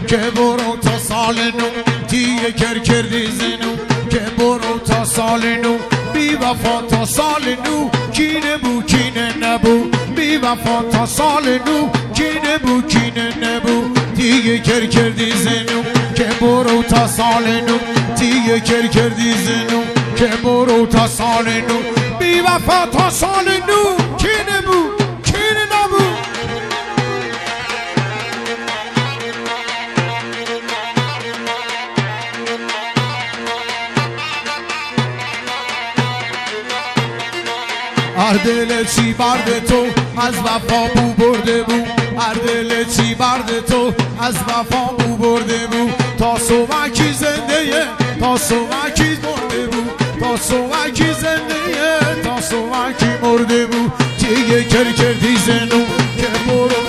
که برو تا سال نو دیگه کر کردی زنو که برو تا سال نو بی وفا تا سال نو کینه بو کینه نبو بی وفا تا سال نو کینه بو کینه نبو دیگه کر کردی زنو که برو تا سال نو دیگه کر کردی زنو که برو تا سال نو بی وفا تا سال نو کینه بو کینه نبو هر دل چی برد تو از وفا بو برده بو هر دل چی برد تو از وفا بو برده بو تا صبحی زنده تا صبحی مرده بو تا صبحی زنده تا صبحی مرده بو دیگه کر کردی زنو که برو